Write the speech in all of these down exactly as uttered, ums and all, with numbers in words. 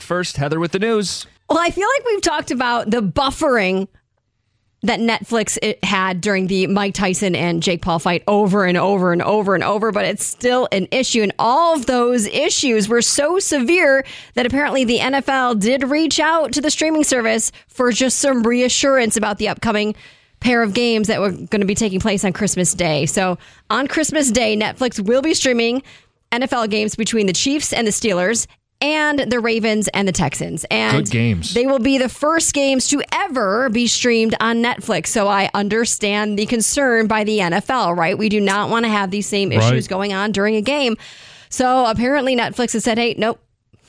first, Heather with the news. Well, I feel like we've talked about the buffering that Netflix it had during the Mike Tyson and Jake Paul fight over and over and over and over, but it's still an issue. And all of those issues were so severe that apparently the N F L did reach out to the streaming service for just some reassurance about the upcoming pair of games that were going to be taking place on Christmas Day. So on Christmas Day, Netflix will be streaming N F L games between the Chiefs and the Steelers and the Ravens and the Texans. And good games. They will be the first games to ever be streamed on Netflix. So I understand the concern by the N F L, right? We do not want to have these same issues Right. going on during a game. So apparently Netflix has said, hey, nope,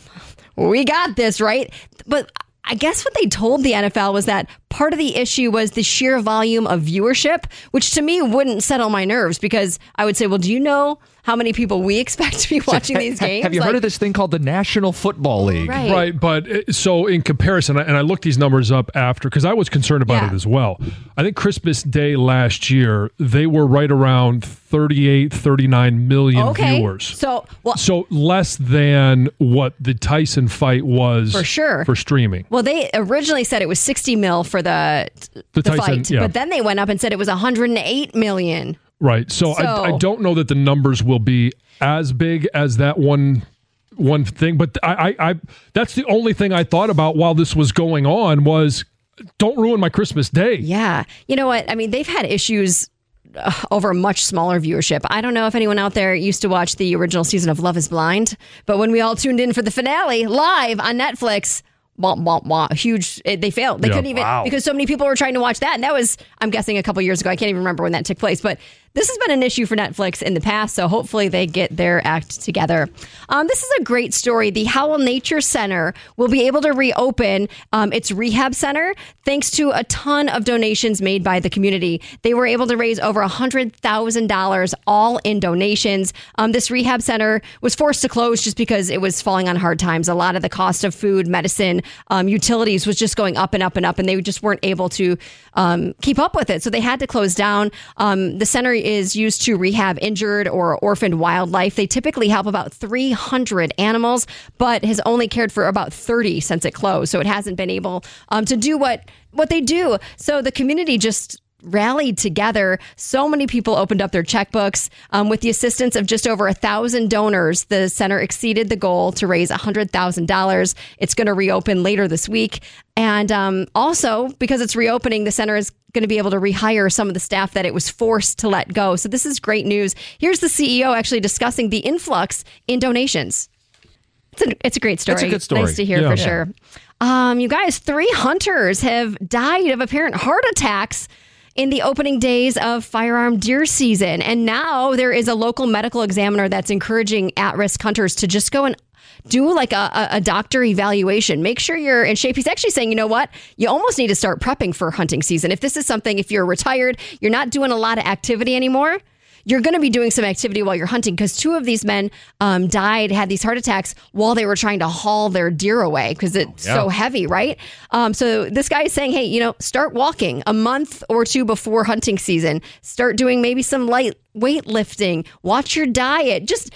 we got this, right? But I guess what they told the N F L was that part of the issue was the sheer volume of viewership, which to me wouldn't settle my nerves because I would say, well, do you know how many people we expect to be watching these games? Have you Like, heard of this thing called the National Football League? Right. Right, but uh, so in comparison, and I looked these numbers up after because I was concerned about Yeah. it as well. I think Christmas Day last year, they were right around thirty-eight, thirty-nine million Okay. viewers. So, well, So less than what the Tyson fight was For sure. for streaming. Well, they originally said it was sixty mil for the the, The Tyson, fight, yeah. but then they went up and said it was one hundred eight million. Right. So, So- I, I don't know that the numbers will be as big as that one one thing, but I, I, I that's the only thing I thought about while this was going on was don't ruin my Christmas Day. Yeah. You know what? I mean, they've had issues uh, over a much smaller viewership. I don't know if anyone out there used to watch the original season of Love is Blind, but when we all tuned in for the finale live on Netflix, wah, wah, wah, huge, it, they failed. They Yeah. couldn't even, Wow. because so many people were trying to watch that. And that was, I'm guessing, a couple years ago. I can't even remember when that took place, but this has been an issue for Netflix in the past, so hopefully they get their act together. Um, this is a great story. The Howell Nature Center will be able to reopen um, its rehab center thanks to a ton of donations made by the community. They were able to raise over one hundred thousand dollars all in donations. Um, this rehab center was forced to close just because it was falling on hard times. A lot of the cost of food, medicine, um, utilities was just going up and up and up, and they just weren't able to um, keep up with it. So they had to close down. Um, the center is used to rehab injured or orphaned wildlife. They typically help about three hundred animals, but has only cared for about thirty since it closed. So it hasn't been able um, to do what, what they do. So the community just rallied together. So many people opened up their checkbooks. Um, with the assistance of just over a thousand donors, the center exceeded the goal to raise one hundred thousand dollars. It's going to reopen later this week. And um, also, because it's reopening, the center is going to be able to rehire some of the staff that it was forced to let go. So this is great news. Here's the C E O actually discussing the influx in donations. It's a, it's a great story. It's a good story. Nice to hear Yeah. for Yeah. sure. Um, you guys, three hunters have died of apparent heart attacks in the opening days of firearm deer season. And now there is a local medical examiner that's encouraging at-risk hunters to just go and do like a, a, a doctor evaluation. Make sure you're in shape. He's actually saying, you know what? You almost need to start prepping for hunting season. If this is something, if you're retired, you're not doing a lot of activity anymore, you're going to be doing some activity while you're hunting, because two of these men um, died, had these heart attacks while they were trying to haul their deer away because it's Oh, yeah. so heavy, right? Um, so this guy is saying, hey, you know, start walking a month or two before hunting season. Start doing maybe some light weightlifting. Watch your diet. Just,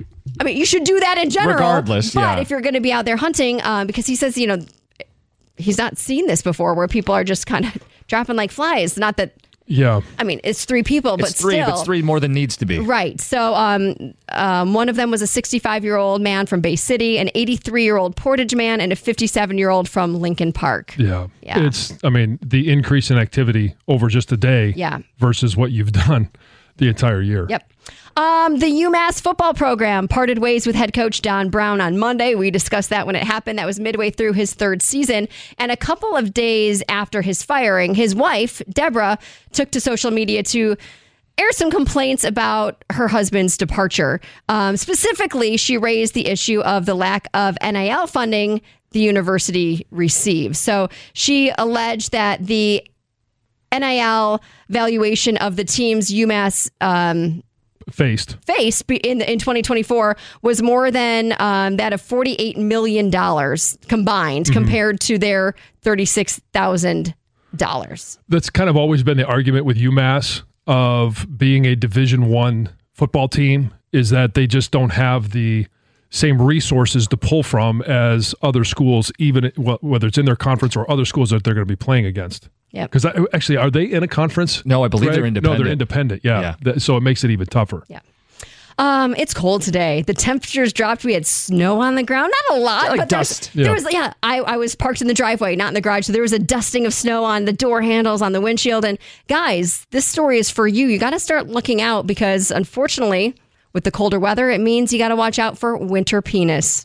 I mean, you should do that in general. Regardless, but yeah. if you're going to be out there hunting, um, because he says, you know, he's not seen this before where people are just kind of dropping like flies. Not that, Yeah. I mean, it's three people, but It's three, still. but it's three more than needs to be. Right. So um, um, one of them was a sixty-five-year-old man from Bay City, an eighty-three-year-old Portage man, and a fifty-seven-year-old from Lincoln Park. Yeah. Yeah. It's, I mean, the increase in activity over just a day Yeah. versus what you've done the entire year. Yep. Um, the UMass football program parted ways with head coach Don Brown on Monday. We discussed that when it happened. That was midway through his third season. And a couple of days after his firing, his wife, Deborah, took to social media to air some complaints about her husband's departure. Um, specifically, she raised the issue of the lack of N I L funding the university receives. So she alleged that the N I L valuation of the team's UMass um, Faced. face in in twenty twenty-four was more than um, that of forty-eight million dollars combined, Mm-hmm. compared to their thirty-six thousand dollars. That's kind of always been the argument with UMass of being a Division One football team, is that they just don't have the same resources to pull from as other schools, even whether it's in their conference or other schools that they're going to be playing against. Yeah. Because actually, are they in a conference? No, I believe Greg? they're independent. No, they're independent. Yeah. Yeah. So it makes it even tougher. Yeah. Um, it's cold today. The temperatures dropped. We had snow on the ground. Not a lot, Like but there's- dust. there Yeah. was yeah. I, I was parked in the driveway, not in the garage. So there was a dusting of snow on the door handles, on the windshield. And guys, this story is for you. You got to start looking out because unfortunately, with the colder weather, it means you got to watch out for winter penis.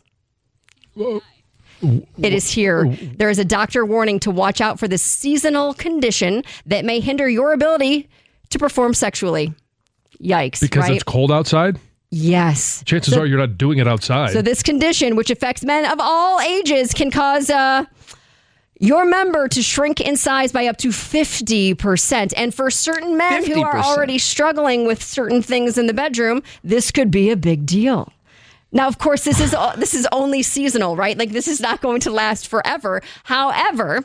It is here. There is a doctor warning to watch out for this seasonal condition that may hinder your ability to perform sexually. Yikes. Because right? it's cold outside? Yes. Chances So- are you're not doing it outside. So this condition, which affects men of all ages, can cause uh, your member to shrink in size by up to fifty percent. And for certain men who are fifty percent. already struggling with certain things in the bedroom, this could be a big deal. Now, of course, this is this is only seasonal, right? Like this is not going to last forever. However,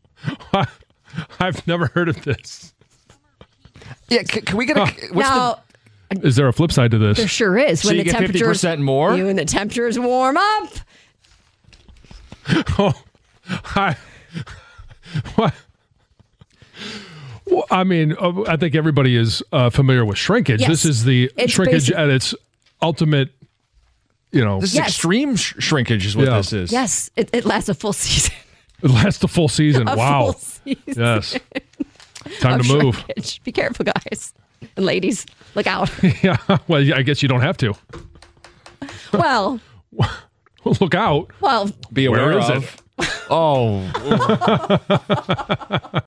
I've never heard of this. Yeah, can, can we get a... What's now Is there a flip side to this? there sure is. So When you the get fifty temperatures percent more? when the temperatures warm up. Oh, I, what? Well, I mean, uh, I think everybody is uh, familiar with shrinkage. Yes. This is the It's shrinkage basic- at its ultimate, you know, This is Yes. extreme sh- shrinkage is what Yeah. this is. Yes, it, it lasts a full season. it lasts a full season. A wow. full season. Yes. Time of to move. shrinkage. Be careful, guys and ladies. Look out. Yeah. Well, yeah, I guess you don't have to. well, Look out. well. Be aware Where is of. Oh.